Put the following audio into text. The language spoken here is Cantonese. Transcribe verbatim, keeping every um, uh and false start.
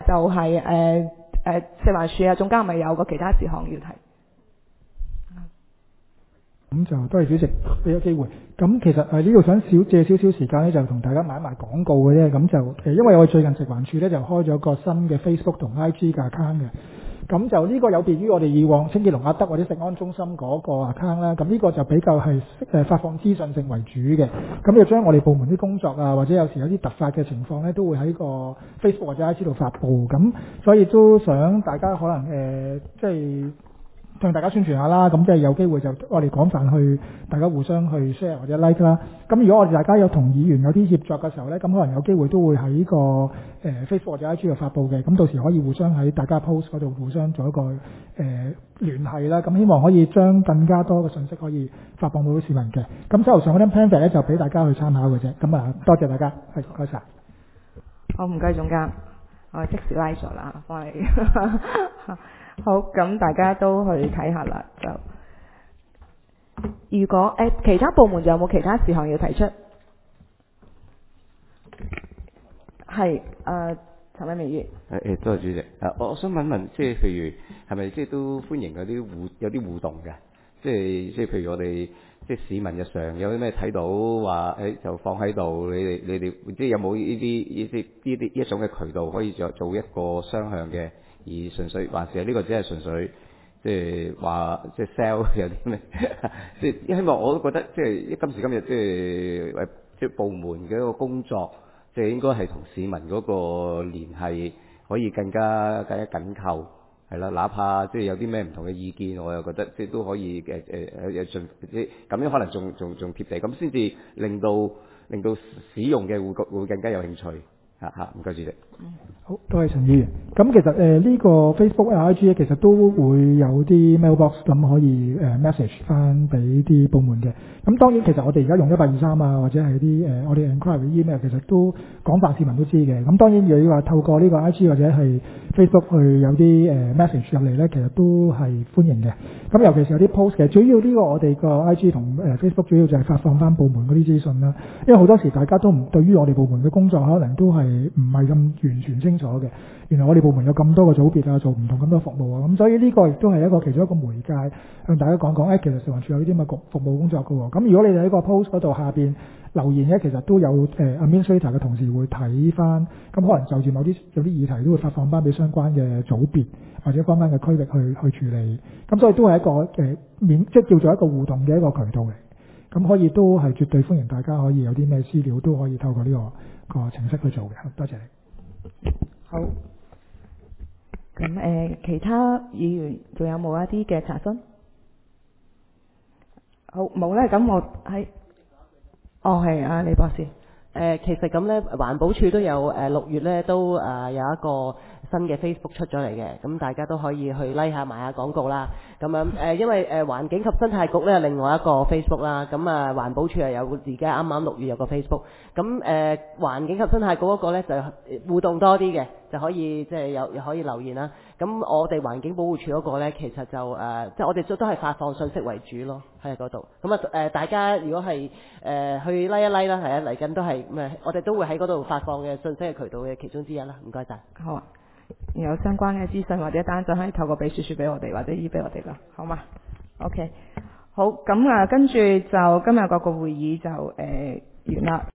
就係誒誒食環署啊總監咪有個其他事項要提。 咁就多謝主席俾咗機會。咁其實誒呢度想少借少少時間咧，就同大家買埋廣告嘅啫。咁就誒，因為我哋最近食環署咧就開咗個新嘅 Facebook 同 I G 嘅 account 嘅。咁就呢個有別於我哋以往清潔龍亞德或者食安中心嗰個 account 啦。咁呢個就比較係誒發放資訊性為主嘅。咁就將我哋部門啲工作啊，或者有時有啲突發嘅情況咧，都會喺個 Facebook 或者 I G 度發布。咁所以都想大家可能誒、呃、即係。向大家宣傳下啦，咁即係有機會就我哋廣泛去大家互相去 share 或者 like 啦。咁如果我哋大家有同議員有啲協作嘅時候呢，咁可能有機會都會喺個誒、呃、Facebook 或者 I G 度發布嘅。咁到時可以互相喺大家 post 嗰度互相做一個誒、呃、聯繫啦。咁希望可以將更加多嘅信息可以發放到市民嘅。咁手頭上嗰張 pamphlet 咧就俾大家去參考嘅啫。咁啊，多謝大家，係唔該晒。 好，唔該總監，我即時拉咗啦，幫你。好，咁大家都去睇下啦。就如果誒、呃、其他部門有冇其他事項要提出？係誒陳偉明議員。 誒誒，多謝主席。誒，我我想問問，即係譬如係咪即係都歡迎嗰啲互有啲互動嘅？即係即係譬如我哋即係市民日常有啲咩睇到話誒就放喺度，你哋你哋即係有冇呢啲呢啲呢啲一種嘅渠道可以做做一個雙向嘅？而純粹還是係呢個只係純粹即係話即係 sell 有啲咩？即係希望我都覺得即係今時今日即係誒即係部門嘅一個工作，即係應該係同市民嗰個聯繫可以更加更加緊扣，係啦。哪怕即係有啲咩唔同嘅意見，我又覺得即係都可以誒誒誒盡即係咁樣可能仲仲仲貼地，咁先至令到令到使用嘅會會更加有興趣嚇嚇。唔該主席。 好，多謝陳議員。咁其實誒呢、呃這個 Facebook 啊 I G 咧，其實都會有啲 mailbox 咁可以誒、呃、message 翻俾啲部門嘅。咁當然其實我哋而家用一八二三啊，或者係啲誒我哋 enquiry email 其實都廣泛市民都知嘅。咁當然如果你話透過呢個 I G 或者係 Facebook 去有啲誒、呃、message 入嚟咧，其實都係歡迎嘅。咁尤其是有啲 post 嘅，主要呢個我哋個 I G 同誒 Facebook 主要就係發放翻部門嗰啲資訊啦。因為好多時大家都唔對於我哋部門嘅工作可能都係唔係咁完全清楚嘅。原來我哋部門有咁多個組別啊，做唔同咁多服務啊，咁所以呢個亦都係一個其中一個媒介，向大家講講，誒、哎、其實食環署有呢啲咁嘅服務工作嘅喎。咁如果你哋喺個 post 嗰度下邊留言咧，其實都有誒、呃、administrator 嘅同事會睇翻，咁可能就住某啲有啲議題都會發放翻俾相關嘅組別或者相關嘅區域去去處理。咁所以都係一個誒免、呃，即係叫做一個互動嘅一個渠道嚟。咁可以都係絕對歡迎大家可以有啲咩資料都可以透過呢、這個、這個程式去做嘅。多謝你。 好。咁誒、呃，其他議員仲有冇一啲嘅查詢？好，冇咧。咁我喺，哦係啊，李博士。 誒、呃，其實咁咧，環保署都有誒六、呃、月咧都誒、呃、有一個新嘅 Facebook 出咗嚟嘅，咁大家都可以去 like 下買下廣告啦。咁樣誒、呃，因為誒環、呃、境及生態局咧另外一個 Facebook 啦，咁啊環保署又有自己啱啱六月有個 Facebook，咁誒環境及生態局嗰個咧就互動多啲嘅，就可以即係有又可以留言啦。咁我哋環境保護署嗰個咧，其實就誒、呃、即係我哋都都係發放信息為主咯，喺嗰度。咁啊誒大家如果係誒、呃、去拉一拉啦，係啊嚟緊都係咩？我哋都會喺嗰度發放嘅信息嘅渠道嘅其中之一啦。唔該晒。 好啊。有相關嘅資訊或者單就可以透過秘書處俾我哋，或者 E 俾我哋啦，好嘛 ？OK，好，咁啊，跟住就今日嗰個會議就誒、呃、完啦。